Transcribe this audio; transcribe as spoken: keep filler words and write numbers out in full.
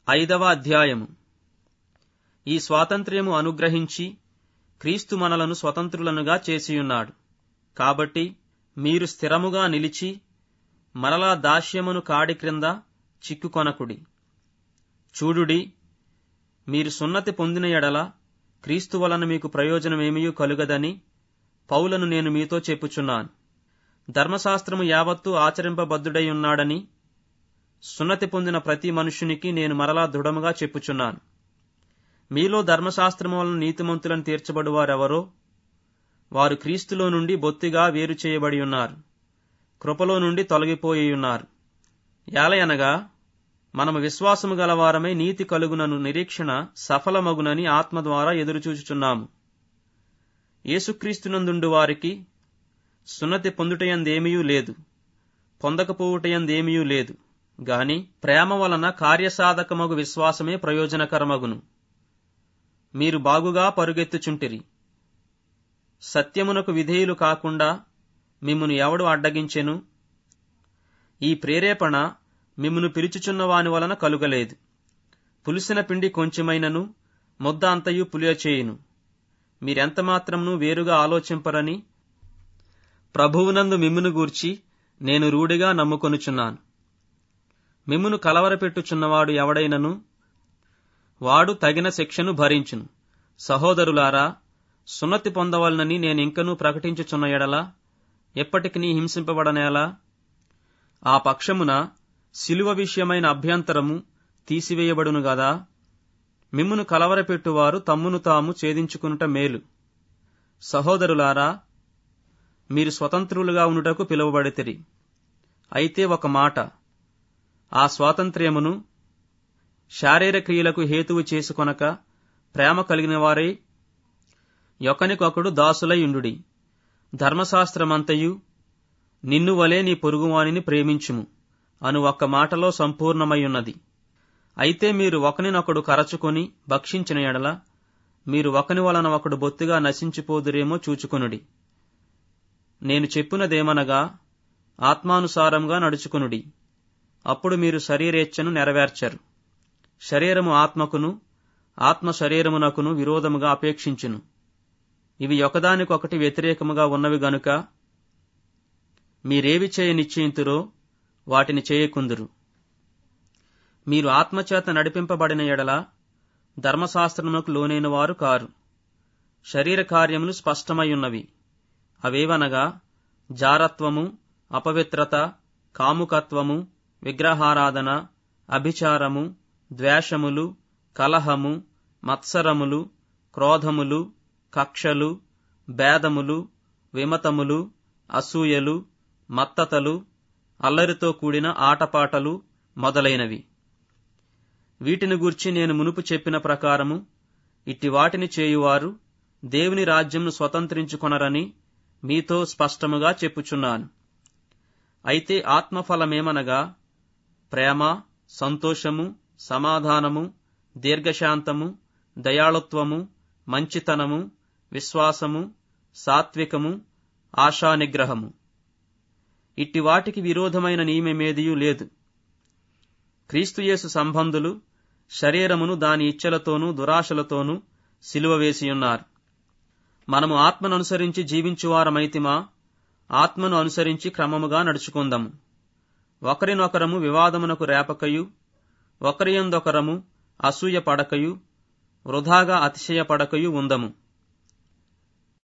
ఐదవ అధ్యాయము. ఈ స్వాతంత్ర్యము అనుగ్రహించి క్రీస్తు మనలను స్వతంత్రులనుగా చేసియున్నాడు. కాబట్టి మీరు స్థిరముగా నిలిచి మరలా దాస్యమును కాడి క్రింద చిక్కుకొనకుడి. చూడుడి, మీరు సున్నతి పొందిన ఎడల క్రీస్తు వలన మీకు ప్రయోజనమేమియూ కలుగదని పౌలను నేను మీతో చెప్పుచున్నాను. ధర్మశాస్త్రము యావత్తూ ఆచరింపబద్ధుడై ఉన్నాడని సున్నతి పొందిన ప్రతి మనుష్యునికి నేను మరలా దృఢముగా చెప్పుచున్నాను. మీలో ధర్మశాస్త్రము వలన నీతిమంతులను తీర్చబడువారెవరో వారు క్రీస్తులో నుండి బొత్తిగా వేరు చేయబడి ఉన్నారు, కృపలో నుండి తొలగిపోయి ఉన్నారు. యాలయనగా మనము విశ్వాసము గలవారమై నీతి కలుగునను నిరీక్షణ సఫలమగునని ఆత్మ ద్వారా ఎదురుచూచుచున్నాము. యేసుక్రీస్తునందుండు వారికి సున్నతి పొందుటయందేమియూ లేదు, పొందకపోవుటయందేమియూ లేదు గాని ప్రేమ వలన కార్యసాధకమగు విశ్వాసమే ప్రయోజనకరమగును. మీరు బాగుగా పరుగెత్తుచుంటిరి. సత్యమునకు విధేయులు కాకుండా మిమ్మును ఎవడు అడ్డగించెను? ఈ ప్రేరేపణ మిమ్మును పిలుచుచున్న వాని వలన కలుగలేదు. పులిసిన పిండి కొంచెమైనను ముద్ద అంతయు పులియచేయును. మీరెంతమాత్రమును వేరుగా ఆలోచింపరని ప్రభువునందు మిమ్మును గూర్చి నేను రూఢిగా నమ్ముకొనుచున్నాను. మిమ్మును కలవరపెట్టుచున్నవాడు ఎవడైనను వాడు తగిన శిక్షను భరించును. సహోదరులారా, సున్నతి పొందవలనని నేనింకనూ ప్రకటించుచున్న ఎడల ఎప్పటికినీ హింసింపబడనేలా? ఆ పక్షమున శిలువ విషయమైన అభ్యంతరము తీసివేయబడును గదా. మిమ్మును కలవరపెట్టువారు తమ్మును తాము ఛేదించుకునుట మేలు. సహోదరులారా, మీరు స్వతంత్రులుగా ఉండుటకు పిలువబడితిరి. అయితే ఒక మాట, ఆ స్వాతంత్ర్యమును శారీర క్రియలకు హేతువు చేసుకొనక ప్రేమ కలిగిన వారై ఒకనికొకడు దాసులై ఉండుడి. ధర్మశాస్త్రమంతయు నిన్ను వలె నీ పొరుగువానిని ప్రేమించుము అను ఒక్క మాటలో సంపూర్ణమయ్యున్నది. అయితే మీరు ఒకనినొకడు కరచుకొని భక్షించిన ఎడల మీరు ఒకని వలన ఒకడు బొత్తిగా నశించిపోదురేమో చూచుకొనుడి. నేను చెప్పునదేమనగా, ఆత్మానుసారంగా నడుచుకొనుడి, అప్పుడు మీరు శరీరేచ్ఛను నెరవేర్చరు. శరీరము ఆత్మకును, ఆత్మ శరీరమునకును విరోధముగా అపేక్షించును. ఇవి ఒకదానికొకటి వ్యతిరేకముగా ఉన్నవి గనుక మీరేవి చేయ నిశ్చయింతురో వాటిని చేయకుందురు. మీరు ఆత్మచేత నడిపింపబడిన ఎడల ధర్మశాస్త్రమునకు లోనైన వారు కారు. శరీర కార్యములు స్పష్టమయ్యున్నవి. అవేవనగా జారత్వము, అపవిత్రత, కాముకత్వము, విగ్రహారాధన, అభిచారము, ద్వేషములు, కలహము, మత్సరములు, క్రోధములు, కక్షలు, భేదములు, విమతములు, అసూయలు, మత్తతలు, అల్లరితో కూడిన ఆటపాటలు మొదలైనవి. వీటిని గూర్చి నేను మునుపు చెప్పిన ప్రకారము ఇట్టి వాటిని చేయువారు దేవుని రాజ్యంను స్వతంత్రించుకొనరని మీతో స్పష్టముగా చెప్పుచున్నాను. అయితే ఆత్మఫలమేమనగా ప్రేమ, సంతోషము, సమాధానము, దీర్ఘశాంతము, దయాళుత్వము, మంచితనము, విశ్వాసము, సాత్వికము, ఆశానిగ్రహము. ఇట్టి వాటికి విరోధమైన నియమమేదియూ లేదు. క్రీస్తుయేసు సంబంధులు శరీరమును దాని ఇచ్ఛలతోనూ దురాశలతోనూ సిలువ వేసియున్నారు. మనము ఆత్మను అనుసరించి జీవించువారమైతిమా, ఆత్మను అనుసరించి క్రమముగా నడుచుకుందాము. ఒకరినొకరము వివాదమునకు రేపకయు, ఒకరియందొకరము అసూయ పడకయు, వృధాగా అతిశయ పడకయు ఉందము.